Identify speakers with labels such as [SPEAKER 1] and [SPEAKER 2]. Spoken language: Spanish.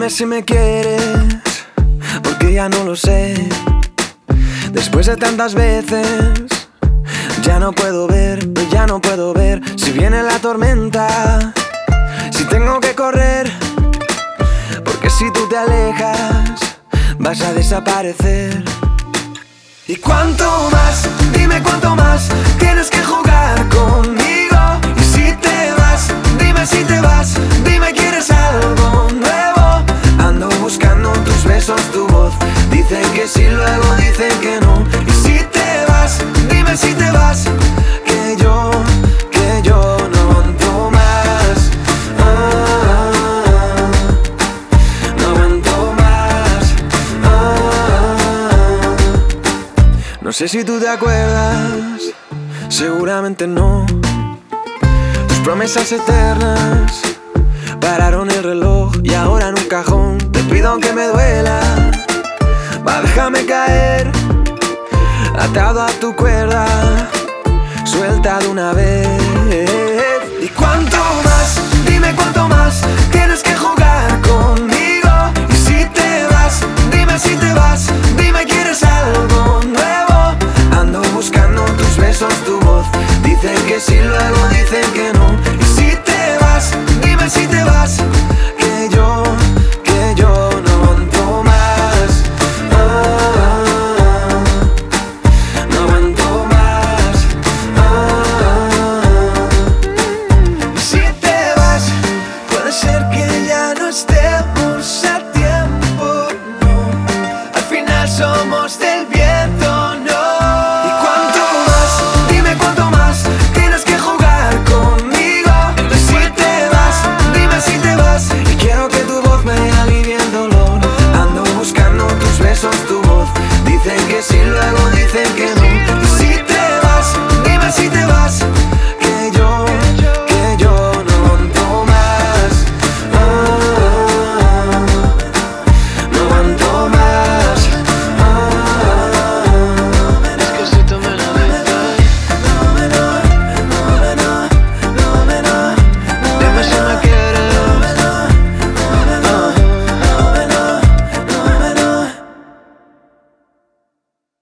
[SPEAKER 1] Dime si me quieres, porque ya no lo sé. Después de tantas veces, ya no puedo ver, ya no puedo ver. Si viene la tormenta, si tengo que correr, porque si tú te alejas, vas a desaparecer. ¿Y cuánto más? Dime cuánto más tienes que jugar conmigo. Y si te vas, dime si te vas, dime quieres algo nuevo. Ando buscando tus besos, tu voz. Dicen que sí, luego dicen que no. Y si te vas, dime si te vas, que yo no aguanto más. No aguanto más. No sé si tú te acuerdas, seguramente no. Tus promesas eternas pararon el reloj y ahora en un cajón te pido aunque me duela. Va, déjame caer, atado a tu cuerda, suelta de una vez. ¿Y cuánto más? Dime cuánto más tienes que jugar conmigo. Y si te vas, dime si te vas, dime quieres algo nuevo. Ando buscando tus besos, tu voz. Dicen que sí,